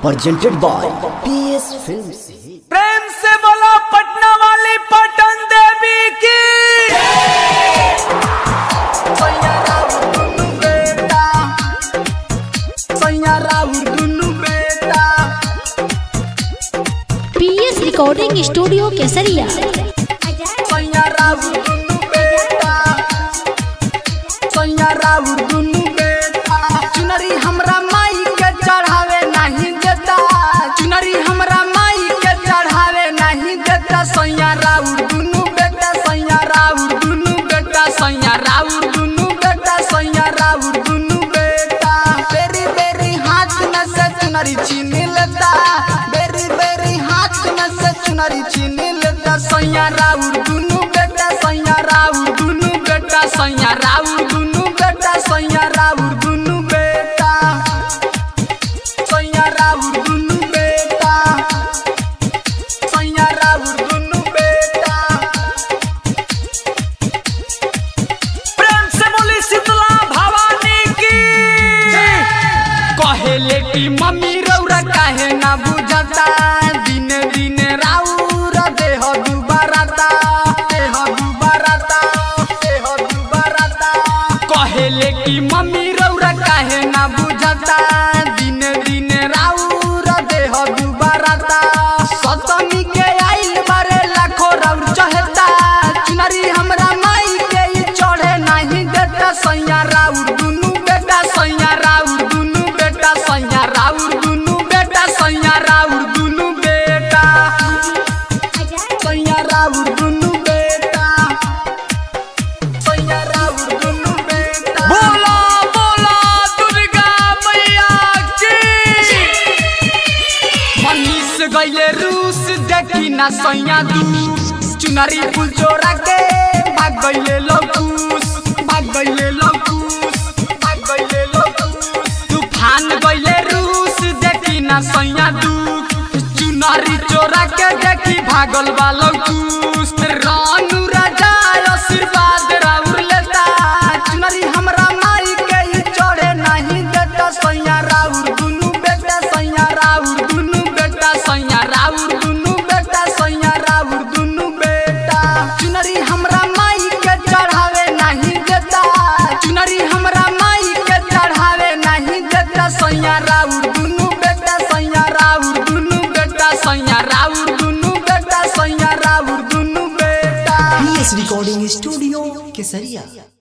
presented by PS Films। प्रेम से बोलो पटना वाली पटन देवी की। PS रिकॉर्डिंग स्टूडियो केसरिया। चुनरी हमरा माई के चढ़ावे नहीं देता, चुनरी हमरा माई के चढ़ावे नहीं देता। सैया राउर दुनु बेटा, सैया राउर दुनु बेटा, सैया राउर दुनु बेटा, सैया राउर दुनु बेटा। बेरी बेरी हाथ में से चुनरी छीन लेता, बेरी बेरी हाथ में से चुनरी छीन लेता। सैया राउर दुनु बेटा, सैया राउर दुनु बेटा, सैया राउर दुनु बेटा, सैया राउर दुनु बेटा, सैया राउर दुनु बेटा, सैया राउर दुनु बेटा। प्रेम से बोली शीतला भवानी की। कहेले की मम्मी रौरा काहे ना बुझता, दिन दिन राउर देह दुबाराता, देह दुबाराता, देह दुबाराता। कहेले की मम्मी रौरा काहे ना बुझता, दिन दिन राउर देह दुबाराता। सतमी के आइल बारे लाखो राउर चहता, चुनरी हमरा माई के ई चढ़े नहीं देता। सैया राउर दुनु बेटा, सैया राउर दुनु बेटा, सैया राउर दुनु बेटा, सैया राउर दुनु बेटा, सैया राउर दुनु बेटा, सैया राउर दुनु बेटा। बोला बोला दुर्गा मैया की। मनीष गइले रूस देखी ना सैया दूस, चुनरी फूल चोरा के भाग गइले लौकुस, भाग गइले लौकुस, भाग गइले लौकुस। तूफान गइले रूस देखी ना सैया दूस, चुनरी चोरा के देखी भागल बा लौकुस। रानू राजा आशीर्वाद राउर लेता, चुनरी हमरा माई के ई चढ़े नहीं देता। सैया राउर दुनु बेटा, सैया राउर दुनु बेटा, सैया राउर दुनु बेटा, सैया राउर दुनु बेटा। चुनरी हमरा माई के चढ़ावे नहीं देता, चुनरी हमरा माई के चढ़ावे नहीं देता। सैया राउर दुनु बेटा, सैया राउर दुनु बेटा, सैया राउर दुनु बेटा, सैया राउर दुनु बेटा। PS Recording Studio केसरिया।